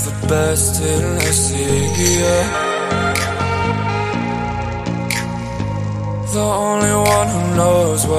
the best till I see you. The only one who knows what